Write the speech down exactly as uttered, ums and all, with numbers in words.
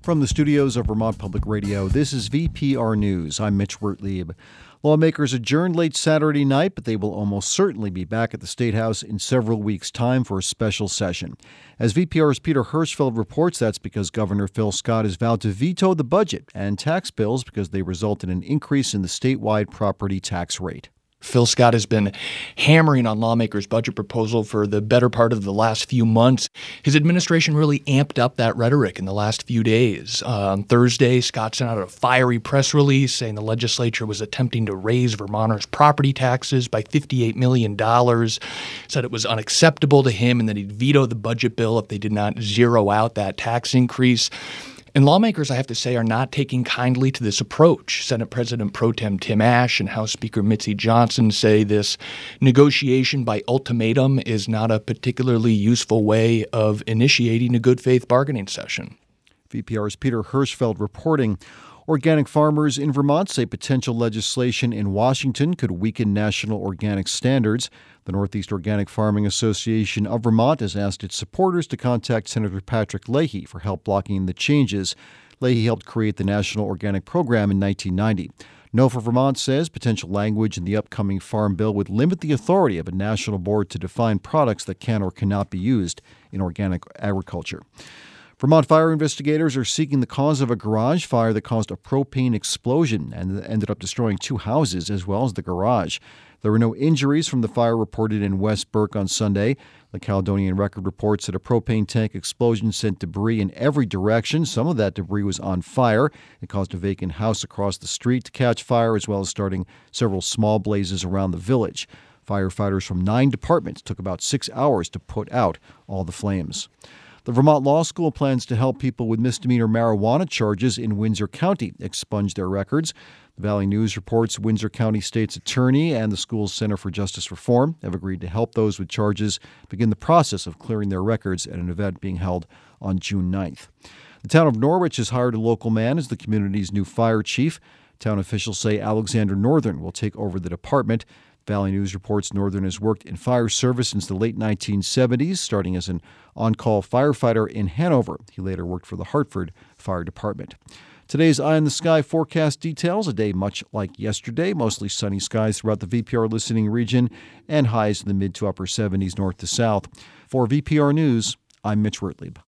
From the studios of Vermont Public Radio, this is V P R News. I'm Mitch Wertlieb. Lawmakers adjourned late Saturday night, but they will almost certainly be back at the State House in several weeks' time for a special session. As V P R's Peter Hirschfeld reports, that's because Governor Phil Scott has vowed to veto the budget and tax bills because they result in an increase in the statewide property tax rate. Phil Scott has been hammering on lawmakers' budget proposal for the better part of the last few months. His administration really amped up that rhetoric in the last few days. Uh, on Thursday, Scott sent out a fiery press release saying the legislature was attempting to raise Vermonters' property taxes by fifty-eight million dollars, said it was unacceptable to him and that he'd veto the budget bill if they did not zero out that tax increase. And lawmakers, I have to say, are not taking kindly to this approach. Senate President Pro Tem Tim Ashe and House Speaker Mitzi Johnson say this negotiation by ultimatum is not a particularly useful way of initiating a good faith bargaining session. V P R's Peter Hirschfeld reporting. Organic farmers in Vermont say potential legislation in Washington could weaken national organic standards. The Northeast Organic Farming Association of Vermont has asked its supporters to contact Senator Patrick Leahy for help blocking the changes. Leahy helped create the National Organic Program in nineteen ninety. No for Vermont says potential language in the upcoming Farm Bill would limit the authority of a national board to define products that can or cannot be used in organic agriculture. Vermont fire investigators are seeking the cause of a garage fire that caused a propane explosion and ended up destroying two houses as well as the garage. There were no injuries from the fire reported in West Burke on Sunday. The Caledonian Record reports that a propane tank explosion sent debris in every direction. Some of that debris was on fire. It caused a vacant house across the street to catch fire, as well as starting several small blazes around the village. Firefighters from nine departments took about six hours to put out all the flames. The Vermont Law School plans to help people with misdemeanor marijuana charges in Windsor County expunge their records. The Valley News reports Windsor County State's Attorney and the school's Center for Justice Reform have agreed to help those with charges begin the process of clearing their records at an event being held on June ninth. The town of Norwich has hired a local man as the community's new fire chief. Town officials say Alexander Northern will take over the department. Valley News reports Northern has worked in fire service since the late nineteen seventies, starting as an on-call firefighter in Hanover. He later worked for the Hartford Fire Department. Today's Eye in the Sky forecast details a day much like yesterday, mostly sunny skies throughout the V P R listening region and highs in the mid to upper seventies north to south. For V P R News, I'm Mitch Wertlieb.